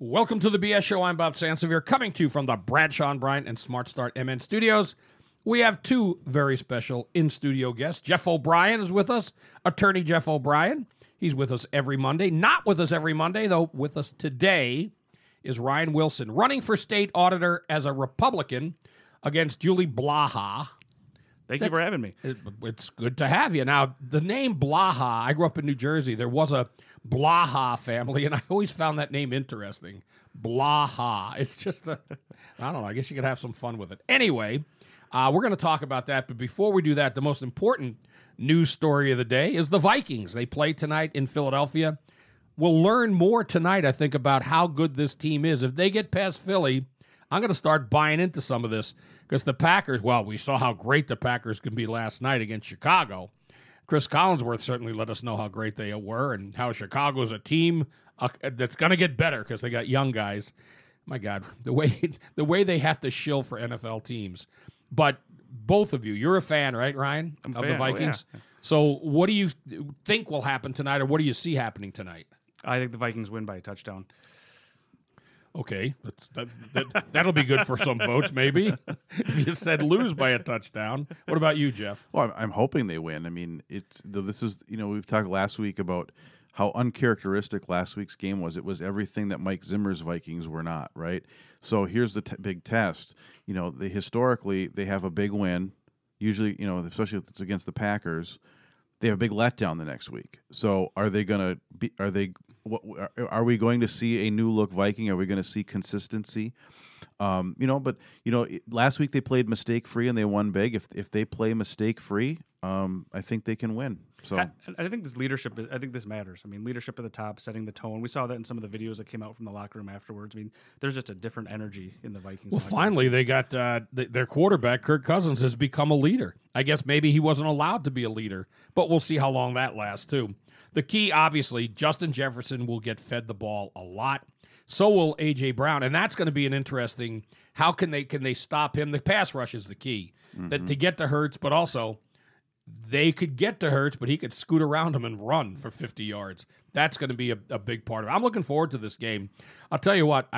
Welcome to the BS Show. I'm Bob Sansevier, coming to you from the Bradshaw and Bryant and Smart Start MN studios. We have two very special in-studio guests. Jeff O'Brien is with us, attorney Jeff O'Brien. He's with us every Monday. Not with us every Monday, though. With us today is Ryan Wilson, running for state auditor as a Republican against Julie Blaha. Thank you for having me. It's good to have you. Now, the name Blaha, I grew up in New Jersey. There was a Blaha family, and I always found that name interesting. Blaha. It's just I don't know. I guess you could have some fun with it. Anyway, we're going to talk about that. But before we do that, the most important news story of the day is the Vikings. They play tonight in Philadelphia. We'll learn more tonight, I think, about how good this team is. If they get past Philly, I'm going to start buying into some of this because the Packers, well, we saw how great the Packers could be last night against Chicago. Chris Collinsworth certainly let us know how great they were and how Chicago's a team that's going to get better because they got young guys. My God, the way they have to shill for NFL teams. But both of you, you're a fan, right, Ryan, I'm a of fan. the Vikings? Oh, yeah. So what do you think will happen tonight, or what do you see happening tonight? I think the Vikings win by a touchdown. Okay, that'll be good for some votes, maybe. If you said lose by a touchdown. What about you, Jeff? Well, I'm hoping they win. I mean, we've talked last week about how uncharacteristic last week's game was. It was everything that Mike Zimmer's Vikings were not, right? So here's the big test. Historically, they have a big win. Usually, especially if it's against the Packers, they have a big letdown the next week. So are we going to see a new look Viking? Are we going to see consistency? Last week they played mistake free and they won big. If they play mistake free, I think they can win. So I think this leadership. I think this matters. I mean, leadership at the top, setting the tone. We saw that in some of the videos that came out from the locker room afterwards. I mean, there's just a different energy in the Vikings. Well, finally, they got their quarterback, Kirk Cousins, has become a leader. I guess maybe he wasn't allowed to be a leader, but we'll see how long that lasts, too. The key, obviously, Justin Jefferson will get fed the ball a lot. So will A.J. Brown, and that's going to be an interesting, how can they stop him? The pass rush is the key, that to get to Hurts, but also they could get to Hurts, but he could scoot around him and run for 50 yards. That's going to be a big part of it. I'm looking forward to this game. I'll tell you what,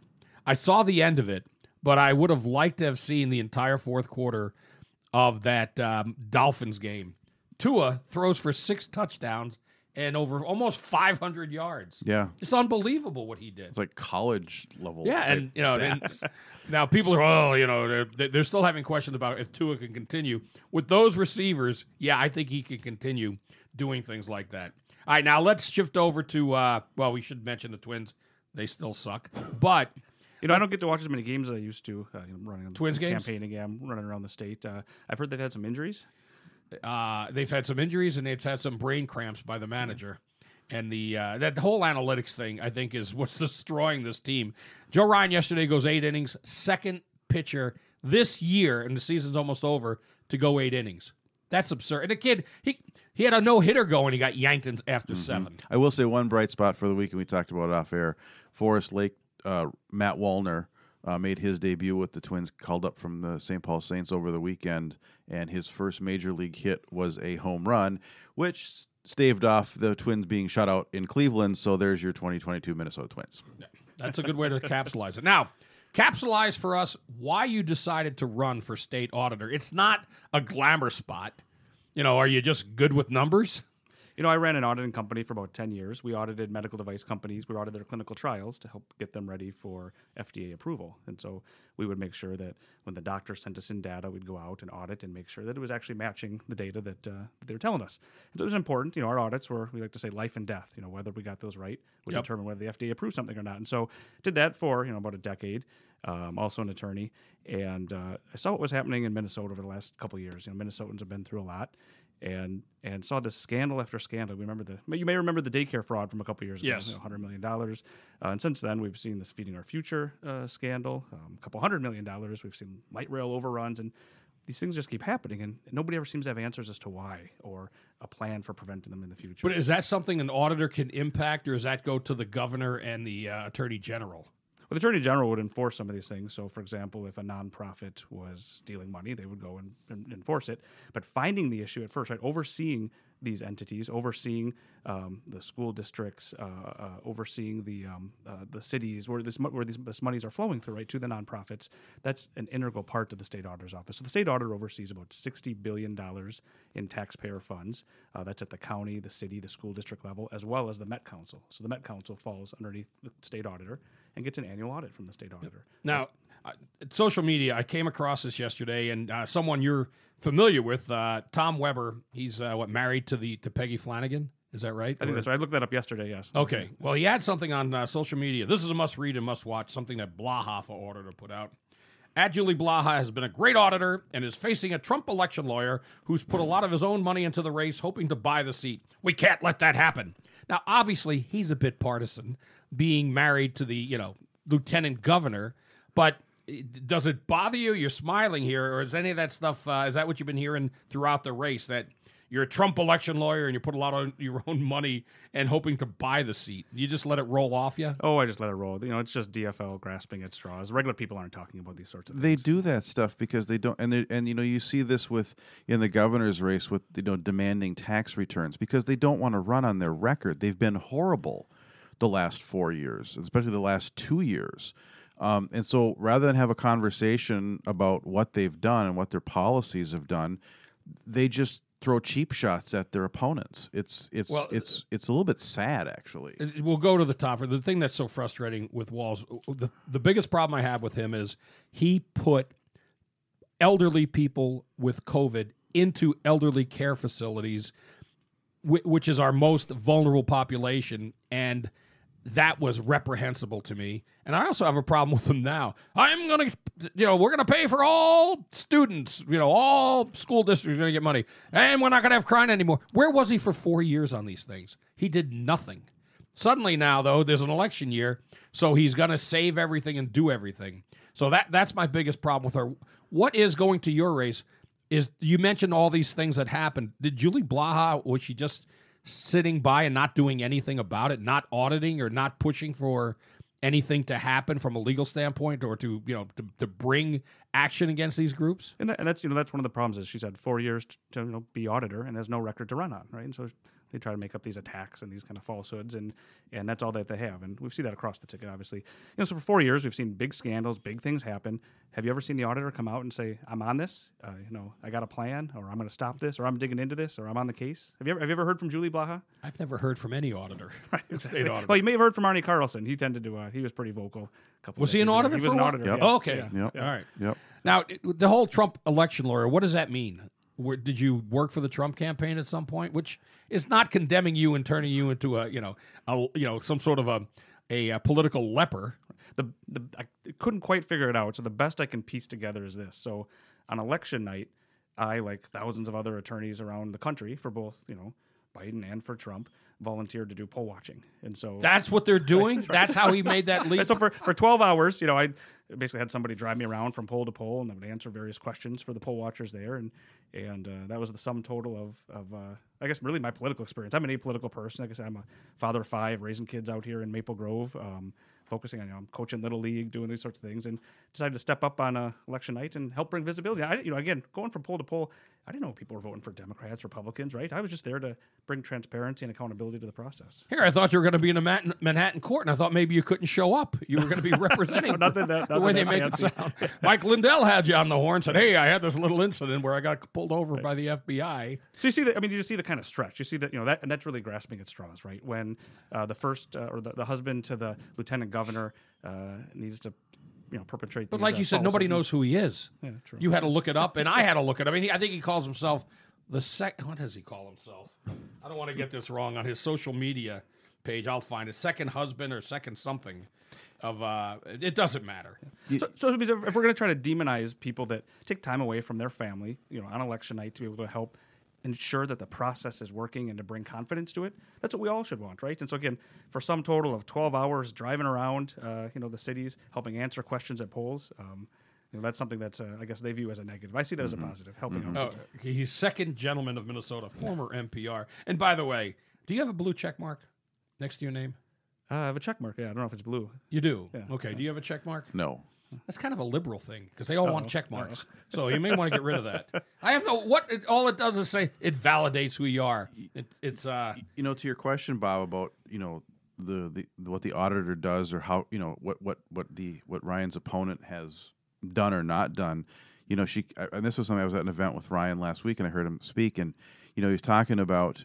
I saw the end of it, but I would have liked to have seen the entire fourth quarter of that Dolphins game. Tua throws for 6 touchdowns and over almost 500 yards. yeah, It's unbelievable what he did. it's like college level. Yeah, and stats. now people are, they're still having questions about if Tua can continue with those receivers. Yeah, I think he can continue doing things like that. All right, now let's shift over to we should mention the Twins. They still suck, but I don't get to watch as many games as I used to. Running Twins games? campaigning. Yeah, I'm running around the state. I've heard they've had some injuries. they've had some injuries and they've had some brain cramps by the manager. And that whole analytics thing, I think, is what's destroying this team. Joe Ryan yesterday goes 8 innings, second pitcher this year, and the season's almost over, to go 8 innings. That's absurd. And the kid, he had a no-hitter going. He got yanked in after 7. I will say one bright spot for the week, and we talked about it off air. Forest Lake, Matt Wallner made his debut with the Twins, called up from the St. Paul Saints over the weekend, and his first major league hit was a home run, which staved off the Twins being shut out in Cleveland. So there's your 2022 Minnesota Twins. Yeah, that's a good way to capsulize it. Now, capsulize for us why you decided to run for state auditor. It's not a glamour spot. Are you just good with numbers? I ran an auditing company for about 10 years. We audited medical device companies. We audited their clinical trials to help get them ready for FDA approval. And so we would make sure that when the doctor sent us in data, we'd go out and audit and make sure that it was actually matching the data that they were telling us. And so it was important. Our audits were, we like to say, life and death. Whether we got those right would determine whether the FDA approved something or not. And so did that for, about a decade. Also an attorney. And I saw what was happening in Minnesota over the last couple of years. Minnesotans have been through a lot. And saw this scandal after scandal. You may remember the daycare fraud from a couple of years ago. Yes. $100 million. And since then, we've seen this Feeding Our Future scandal, a couple $100 million. We've seen light rail overruns, and these things just keep happening, and nobody ever seems to have answers as to why or a plan for preventing them in the future. But is that something an auditor can impact, or does that go to the governor and the attorney general? Well, the Attorney General would enforce some of these things. So, for example, if a nonprofit was stealing money, they would go and enforce it. But finding the issue at first, right, overseeing these entities, overseeing the school districts, overseeing the cities where this monies are flowing through, right, to the nonprofits. That's an integral part of the state auditor's office. So the state auditor oversees about $60 billion in taxpayer funds. That's at the county, the city, the school district level, as well as the Met Council. So the Met Council falls underneath the state auditor and gets an annual audit from the state auditor. Now, social media, I came across this yesterday, and someone you're familiar with, Tom Weber, he's married to Peggy Flanagan. Is that right? I think that's right. I looked that up yesterday, yes. Okay. Well, he had something on social media. This is a must-read and must-watch, something that Blaha auditor put out. Julie Blaha has been a great auditor and is facing a Trump election lawyer who's put a lot of his own money into the race, hoping to buy the seat. We can't let that happen. Now, obviously, he's a bit partisan, being married to the, lieutenant governor, but does it bother you? You're smiling here, or is any of that stuff, is that what you've been hearing throughout the race, that you're a Trump election lawyer and you put a lot of your own money and hoping to buy the seat? You just let it roll off you? Oh, I just let it roll. It's just DFL grasping at straws. Regular people aren't talking about these sorts of things. They do that stuff because they don't, and you see this in the governor's race with demanding tax returns because they don't want to run on their record. They've been horrible the last 4 years, especially the last 2 years. And so rather than have a conversation about what they've done and what their policies have done, they just throw cheap shots at their opponents. It's a little bit sad, actually. We'll go to the top. The thing that's so frustrating with Walz, the biggest problem I have with him is he put elderly people with COVID into elderly care facilities, which is our most vulnerable population, and that was reprehensible to me. And I also have a problem with them now. I'm going to, we're going to pay for all students, all school districts are going to get money. And we're not going to have crime anymore. Where was he for 4 years on these things? He did nothing. Suddenly now, though, there's an election year, so he's going to save everything and do everything. So that's my biggest problem with her. What is going to your race is, you mentioned all these things that happened. Did Julie Blaha, was she just sitting by and not doing anything about it, not auditing or not pushing for anything to happen from a legal standpoint, or to bring action against these groups? And that's one of the problems is she's had 4 years to be auditor and has no record to run on, right? And so they try to make up these attacks and these kind of falsehoods, and that's all that they have. And we see that across the ticket, obviously. So for 4 years, we've seen big scandals, big things happen. Have you ever seen the auditor come out and say, I'm on this, I got a plan, or I'm going to stop this, or I'm digging into this, or I'm on the case? Have you ever heard from Julie Blaha? I've never heard from any auditor. State auditor. Well, you may have heard from Arnie Carlson. He tended to, he was pretty vocal. Was he an auditor? He was an auditor. Yep. Yeah. Oh, okay. Yep. All right. Yep. Now, the whole Trump election lawyer, what does that mean? Did you work for the Trump campaign at some point? Which is not condemning you and turning you into some sort of a political leper. I couldn't quite figure it out. So the best I can piece together is this. So on election night, I, like thousands of other attorneys around the country for both, Biden and for Trump, volunteered to do poll watching. And so that's what they're doing. That's how he made that leap. So for 12 hours, I basically had somebody drive me around from poll to poll, and I would answer various questions for the poll watchers there. And that was the sum total of I guess, really my political experience. I'm an apolitical person. Like I said, I'm a father of 5, raising kids out here in Maple Grove, focusing on, I'm coaching Little League, doing these sorts of things, and decided to step up on election night and help bring visibility. Again, going from poll to poll, I didn't know people were voting for Democrats, Republicans, right? I was just there to bring transparency and accountability to the process. Here, I thought you were going to be in a Manhattan court, and I thought maybe you couldn't show up. You were going to be representing the way they make it sound. Mike Lindell had you on the horn, said, hey, I had this little incident where I got pulled over by the FBI. So you see that, you just see the kind of stretch. You see that, that, and that's really grasping at straws, right? When the first, or the husband to the lieutenant governor needs to, perpetrate. But like you said, nobody knows who he is. Yeah, true. You had to look it up, and I had to look it up. I think he calls himself what does he call himself? I don't want to get this wrong. On his social media page, I'll find it. Second husband or second something of, it doesn't matter. So if we're going to try to demonize people that take time away from their family, on election night to be able to help ensure that the process is working and to bring confidence to it, that's what we all should want, right? And so again, for some total of 12 hours driving around, the cities, helping answer questions at polls, that's something that's, I guess they view as a negative. I see that as a positive, helping out. Oh, he's second gentleman of Minnesota, former NPR. And by the way, do you have a blue check mark next to your name? I have a check mark. Yeah, I don't know if it's blue. You do? Yeah. Okay. Do you have a check mark? No. That's kind of a liberal thing because they all want check marks. So you may want to get rid of that. I have no what. All it does is say it validates who you are. It's to your question, Bob, about the what the auditor does or how what Ryan's opponent has done or not done. And this was something I was at an event with Ryan last week, and I heard him speak, and he was talking about.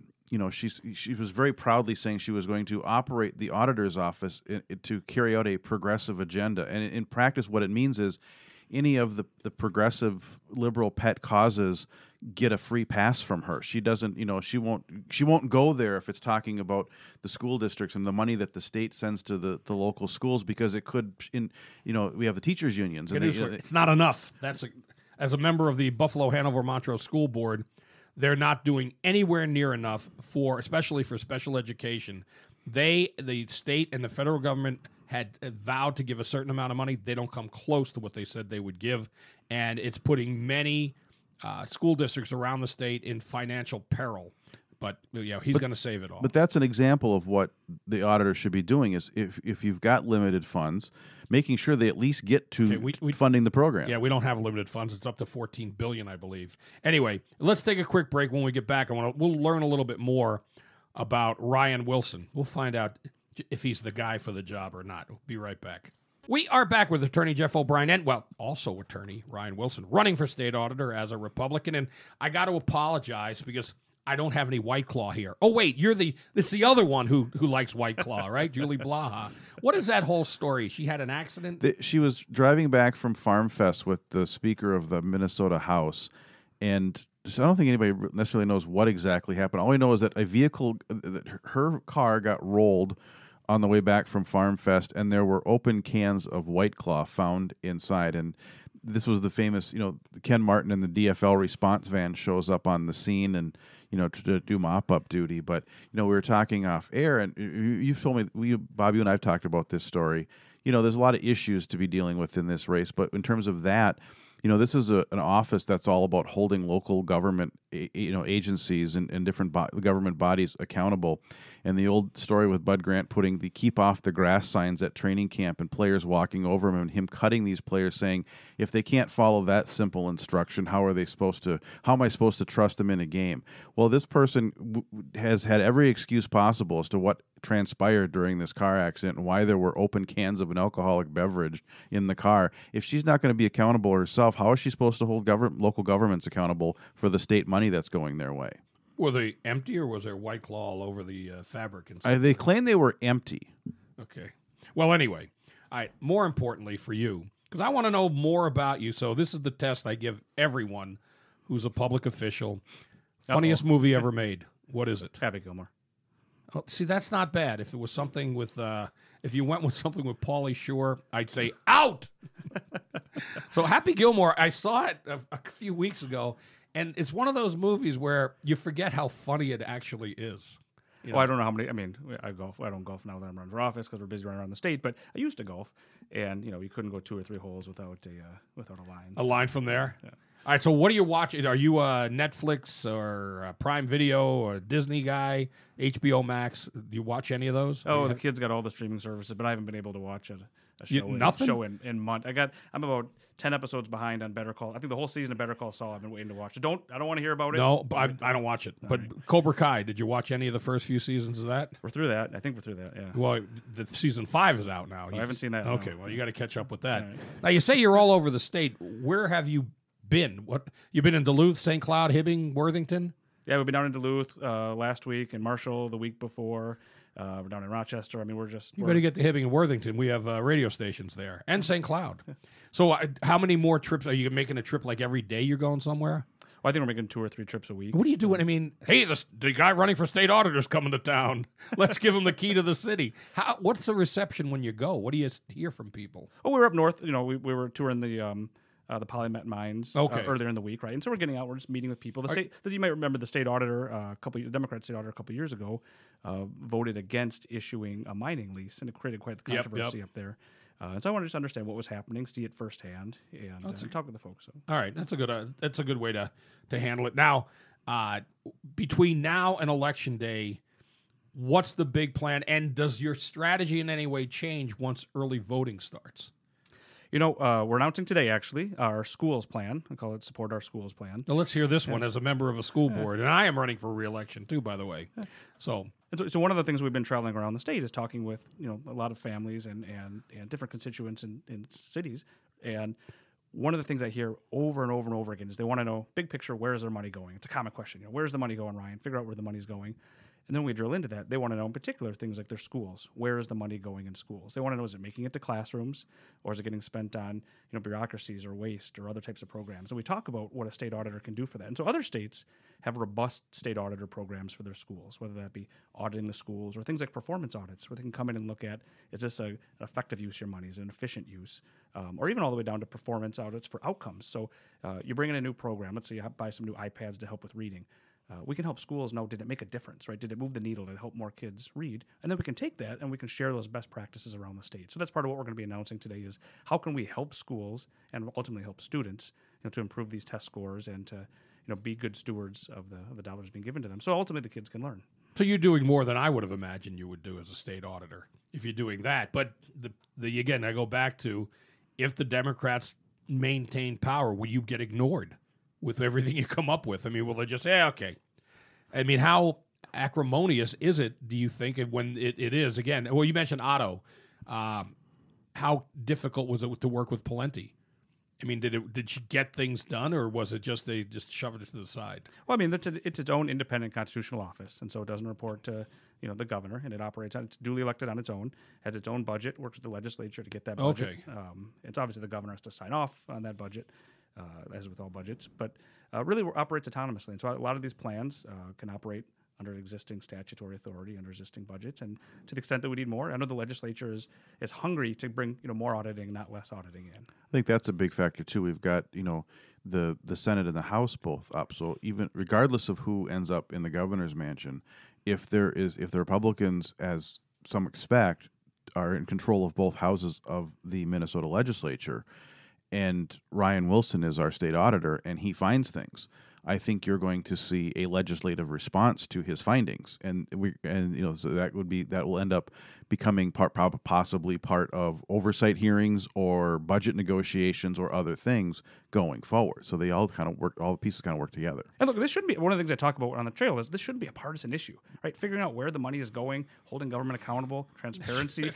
She was very proudly saying she was going to operate the auditor's office to carry out a progressive agenda. And in practice, what it means is any of the progressive liberal pet causes get a free pass from her. She doesn't, she won't go there if it's talking about the school districts and the money that the state sends to the local schools, because it could, we have the teachers unions. And it's not enough. As a member of the Buffalo Hanover Montrose School Board, they're not doing anywhere near enough especially for special education. The state and the federal government had vowed to give a certain amount of money. They don't come close to what they said they would give, and it's putting many school districts around the state in financial peril. But he's going to save it all. But that's an example of what the auditor should be doing: is if you've got limited funds, making sure they at least get to funding the program. Yeah, we don't have limited funds. It's up to $14 billion, I believe. Anyway, let's take a quick break. When we get back, we'll learn a little bit more about Ryan Wilson. We'll find out if he's the guy for the job or not. We'll be right back. We are back with Attorney Jeff O'Brien and, also Attorney Ryan Wilson, running for state auditor as a Republican. And I got to apologize because I don't have any White Claw here. Oh, wait, it's the other one who likes White Claw, right? Julie Blaha. What is that whole story? She had an accident? She was driving back from Farm Fest with the Speaker of the Minnesota House, and so I don't think anybody necessarily knows what exactly happened. All we know is that her car got rolled on the way back from Farm Fest, and there were open cans of White Claw found inside. And this was the famous, Ken Martin and the DFL response van shows up on the scene and, to do mop-up duty. But, we were talking off air, and you've told me, Bob, you and I have talked about this story. There's a lot of issues to be dealing with in this race. But in terms of that, this is an office that's all about holding local government, agencies and different government bodies accountable. And the old story with Bud Grant putting the "keep off the grass" signs at training camp and players walking over him, and him cutting these players, saying, if they can't follow that simple instruction, how am I supposed to trust them in a game? Well, this person has had every excuse possible as to what transpired during this car accident and why there were open cans of an alcoholic beverage in the car. If she's not going to be accountable herself, how is she supposed to hold local governments accountable for the state money that's going their way? Were they empty, or was there White Claw all over the fabric? And they claim they were empty. Okay. Well, anyway, more importantly for you, because I want to know more about you. So this is the test I give everyone who's a public official. Funniest movie ever made. What is it? Happy Gilmore. Oh, see, that's not bad. If it was something with, if you went with something with Pauly Shore, I'd say out. So Happy Gilmore, I saw it a few weeks ago, and it's one of those movies where you forget how funny it actually is. Well, I don't know how many. I mean, I golf. I don't golf now that I'm running for office because we're busy running around the state. But I used to golf, and you couldn't go 2 or 3 holes without a line. A line from there. Yeah. All right. So what are you watching? Are you a Netflix or a Prime Video or a Disney guy? HBO Max? Do you watch any of those? Oh, the kids got all the streaming services, but I haven't been able to watch a show. Nothing? Show in month. I'm about 10 episodes behind on Better Call. I think the whole season of Better Call Saul I've been waiting to watch. I don't want to hear about it. No, but I don't watch it. But right. Cobra Kai, did you watch any of the first few seasons of that? We're through that. I think we're through that, yeah. Well, the season 5 is out now. I haven't seen that. Okay, no. well, you got to catch up with that. Right. Now, you say you're all over the state. Where have you been? You've been in Duluth, St. Cloud, Hibbing, Worthington? Yeah, we've been down in Duluth last week, and Marshall the week before. We're down in Rochester. I mean, You better get to Hibbing and Worthington. We have radio stations there. And St. Cloud. So how many more trips? Are you making a trip like every day you're going somewhere? Well, I think we're making 2 or 3 trips a week. What are you doing? I mean, hey, the guy running for state auditor's coming to town. Let's give him the key to the city. What's the reception when you go? What do you hear from people? Oh, we were up north. We were touring the Polymet mines earlier in the week, right? And so we're getting out. We're just meeting with people. You might remember the state auditor, the Democrat state auditor a couple years ago, voted against issuing a mining lease, and it created quite the controversy up there. And so I want to just understand what was happening, see it firsthand, and talk with the folks. So. All right, that's a good way to handle it. Now, between now and Election Day, what's the big plan? And does your strategy in any way change once early voting starts? We're announcing today, actually, our schools plan. I call it Support Our Schools plan. Now let's hear this one as a member of a school board. And I am running for re-election, too, by the way. So So one of the things we've been traveling around the state is talking with a lot of families and different constituents in cities. And one of the things I hear over and over and over again is they want to know, big picture, where is their money going? It's a common question. Where's the money going, Ryan? Figure out where the money's going. And then we drill into that. They want to know in particular things like their schools. Where is the money going in schools? They want to know, is it making it to classrooms, or is it getting spent on bureaucracies or waste or other types of programs? And we talk about what a state auditor can do for that. And so other states have robust state auditor programs for their schools, whether that be auditing the schools or things like performance audits, where they can come in and look at, is this an effective use of your money? Is it an efficient use? Or even all the way down to performance audits for outcomes. So you bring in a new program. Let's say you buy some new iPads to help with reading. We can help schools know, did it make a difference, right? Did it move the needle? Did it help more kids read? And then we can take that and we can share those best practices around the state. So that's part of what we're going to be announcing today is how can we help schools and ultimately help students to improve these test scores and to be good stewards of the dollars being given to them. So ultimately the kids can learn. So you're doing more than I would have imagined you would do as a state auditor if you're doing that. But again, I go back to, if the Democrats maintain power, will you get ignored with everything you come up with? I mean, will they just say, okay? I mean, how acrimonious is it, do you think, when it is? Again, well, you mentioned Otto. How difficult was it to work with Pawlenty? I mean, did she get things done, or was it just they just shoved it to the side? Well, I mean, it's its own independent constitutional office, and so it doesn't report to the governor, and it operates on, it's duly elected on its own, has its own budget, works with the legislature to get that budget. Okay. It's obviously the governor has to sign off on that budget, as with all budgets, but really operates autonomously. And so a lot of these plans can operate under existing statutory authority, under existing budgets, and to the extent that we need more, I know the legislature is hungry to bring more auditing, not less auditing in. I think that's a big factor too. We've got the Senate and the House both up, so even regardless of who ends up in the governor's mansion, if the Republicans, as some expect, are in control of both houses of the Minnesota legislature, and Ryan Wilson is our state auditor, and he finds things, I think you're going to see a legislative response to his findings, and so that will end up becoming possibly part of oversight hearings or budget negotiations or other things going forward. So they all kind of work, all the pieces kind of work together. And look, this shouldn't be one of the things I talk about on the trail is this shouldn't be a partisan issue, right? Figuring out where the money is going, holding government accountable, transparency.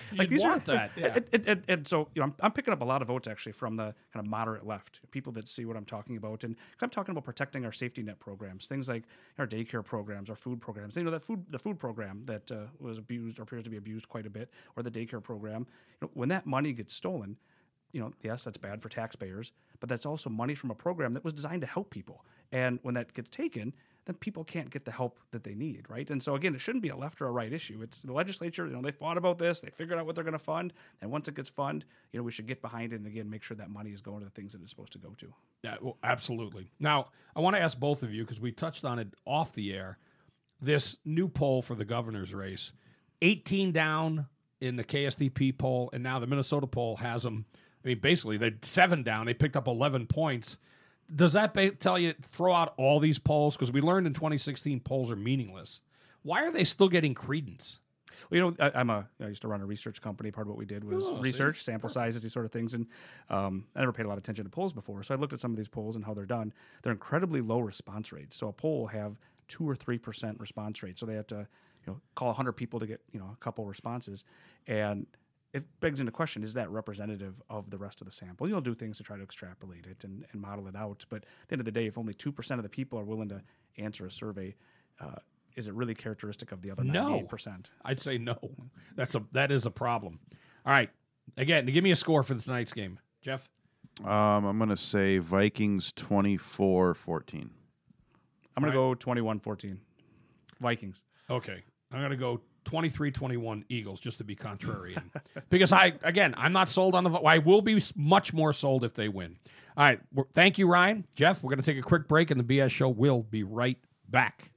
And so I'm picking up a lot of votes actually from the kind of moderate left, people that see what I'm talking about, and I'm talking about protecting our safety net programs, things like our daycare programs, our food programs. The food program that was abused or appears to be abused quite a bit, or the daycare program. When that money gets stolen, yes, that's bad for taxpayers, but that's also money from a program that was designed to help people. And when that gets taken, then people can't get the help that they need, right? And so again, it shouldn't be a left or a right issue. It's the legislature, they thought about this, they figured out what they're going to fund, and once it gets funded, we should get behind it and again make sure that money is going to the things that it's supposed to go to. Yeah, well, absolutely. Now, I want to ask both of you, because we touched on it off the air, this new poll for the governor's race, 18 down in the KSDP poll, and now the Minnesota poll has them. I mean, basically, they're 7 down. They picked up 11 points. Does that tell you, throw out all these polls? Because we learned in 2016 polls are meaningless. Why are they still getting credence? Well, I used to run a research company. Part of what we did was research, sample sizes, these sort of things. And I never paid a lot of attention to polls before. So I looked at some of these polls and how they're done. They're incredibly low response rates. So a poll will have 2 or 3% response rate. So they have to call 100 people to get a couple responses. And it begs into question, is that representative of the rest of the sample? You'll do things to try to extrapolate it and model it out. But at the end of the day, if only 2% of the people are willing to answer a survey, is it really characteristic of the other 98%? No. I'd say no. That is a problem. All right. Again, give me a score for tonight's game. Jeff? I'm going to say Vikings 24-14. I'm going to go 21-14. Vikings. Okay. I'm going to go 23-21 Eagles, just to be contrarian. Because I'm not sold on I will be much more sold if they win. All right. Thank you, Ryan. Jeff, we're going to take a quick break, and the BS Show will be right back.